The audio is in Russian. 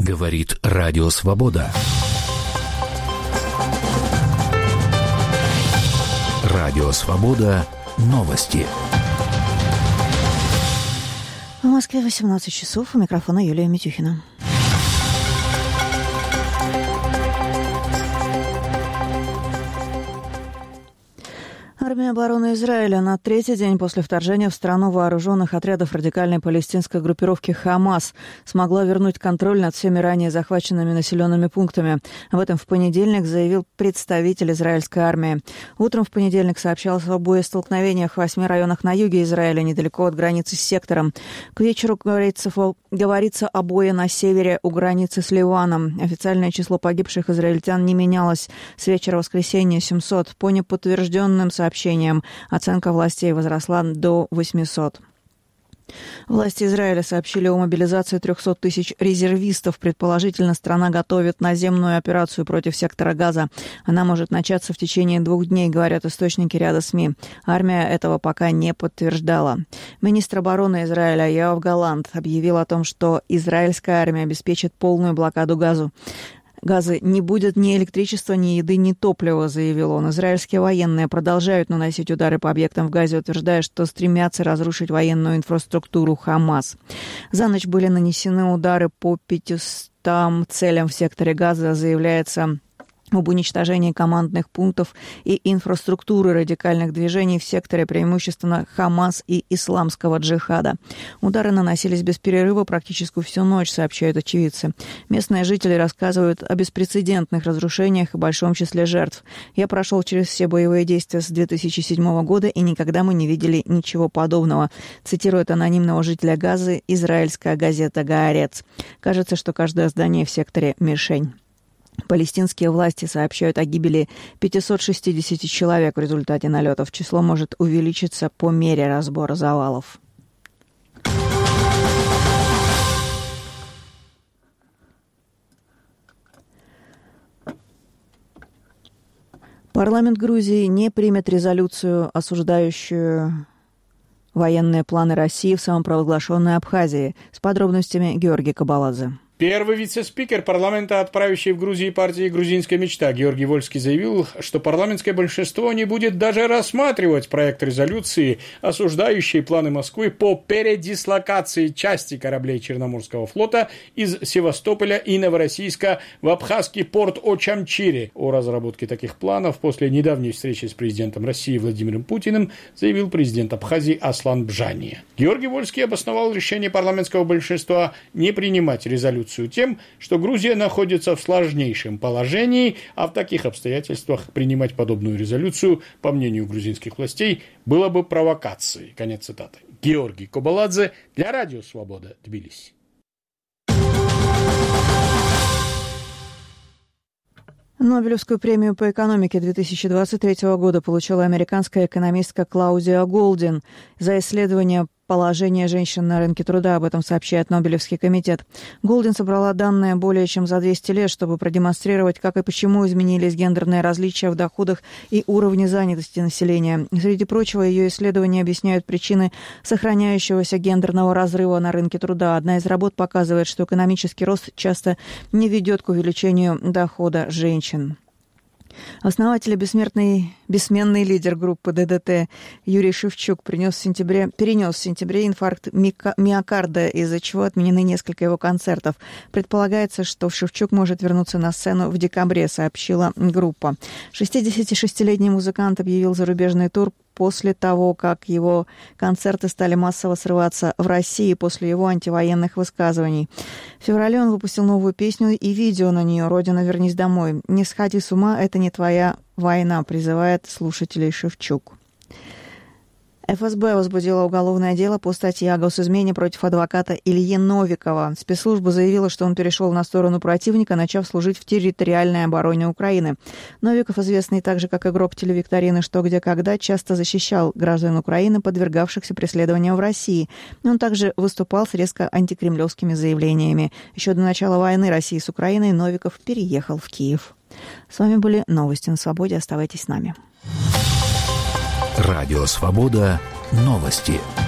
Говорит Радио Свобода. Радио Свобода. Новости. В Москве 18 часов. У микрофона Юлия Митюхина. Армия обороны Израиля на третий день после вторжения в страну вооруженных отрядов радикальной палестинской группировки «Хамас» смогла вернуть контроль над всеми ранее захваченными населенными пунктами. Об этом в понедельник заявил представитель израильской армии. Утром в понедельник сообщалось о боестолкновениях в 8 районах на юге Израиля, недалеко от границы с сектором. К вечеру говорится о бое на севере у границы с Ливаном. Официальное число погибших израильтян не менялось. С вечера воскресенья 700. По неподтвержденным сообщениям, оценка властей возросла до 800. Власти Израиля сообщили о мобилизации 300 тысяч резервистов. Предположительно, страна готовит наземную операцию против сектора Газа. Она может начаться в течение 2 дней, говорят источники ряда СМИ. Армия этого пока не подтверждала. Министр обороны Израиля Йоав Галант объявил о том, что израильская армия обеспечит полную блокаду Газа не будет ни электричества, ни еды, ни топлива, заявил он. Израильские военные продолжают наносить удары по объектам в Газе, утверждая, что стремятся разрушить военную инфраструктуру Хамас. За ночь были нанесены удары по 500 целям в секторе Газа, заявляется об уничтожении командных пунктов и инфраструктуры радикальных движений в секторе преимущественно Хамас и исламского джихада. Удары наносились без перерыва практически всю ночь, сообщают очевидцы. Местные жители рассказывают о беспрецедентных разрушениях и большом числе жертв. «Я прошел через все боевые действия с 2007 года, и никогда мы не видели ничего подобного», цитирует анонимного жителя Газы израильская газета «Гаарец». Кажется, что каждое здание в секторе – мишень. Палестинские власти сообщают о гибели 560 человек в результате налетов. Число может увеличиться по мере разбора завалов. Парламент Грузии не примет резолюцию, осуждающую военные планы России в самопровозглашенной Абхазии. С подробностями Георгий Кабаладзе. Первый вице-спикер парламента, отправивший в Грузии партии «Грузинская мечта» Георгий Вольский заявил, что парламентское большинство не будет даже рассматривать проект резолюции, осуждающей планы Москвы по передислокации части кораблей Черноморского флота из Севастополя и Новороссийска в абхазский порт Очамчире. О разработке таких планов после недавней встречи с президентом России Владимиром Путиным заявил президент Абхазии Аслан Бжания. Георгий Вольский обосновал решение парламентского большинства не принимать резолюцию тем, что Грузия находится в сложнейшем положении, а в таких обстоятельствах принимать подобную резолюцию, по мнению грузинских властей, было бы провокацией. Конец цитаты. Георгий Кабаладзе для Радио Свобода, Тбилиси. Нобелевскую премию по экономике 2023 года получила американская экономистка Клаудия Голдин за исследование положения женщин на рынке труда. Об этом сообщает Нобелевский комитет. Голдин собрала данные более чем за 200 лет, чтобы продемонстрировать, как и почему изменились гендерные различия в доходах и уровне занятости населения. Среди прочего, ее исследования объясняют причины сохраняющегося гендерного разрыва на рынке труда. Одна из работ показывает, что экономический рост часто не ведет к увеличению дохода женщин. Основатель и бессменный лидер группы ДДТ Юрий Шевчук перенес в сентябре инфаркт миокарда, из-за чего отменены несколько его концертов. Предполагается, что Шевчук может вернуться на сцену в декабре, сообщила группа. 66-летний музыкант объявил зарубежный тур после того, как его концерты стали массово срываться в России после его антивоенных высказываний. В феврале он выпустил новую песню и видео на нее «Родина, вернись домой». «Не сходи с ума, это не твоя война», призывает слушателей Шевчук. ФСБ возбудила уголовное дело по статье о госизмене против адвоката Ильи Новикова. Спецслужба заявила, что он перешел на сторону противника, начав служить в территориальной обороне Украины. Новиков, известный также как игрок телевикторины «Что, где, когда», часто защищал граждан Украины, подвергавшихся преследованию в России. Он также выступал с резко антикремлевскими заявлениями. Еще до начала войны России с Украиной Новиков переехал в Киев. С вами были новости на Свободе. Оставайтесь с нами. Радио Свобода. Новости.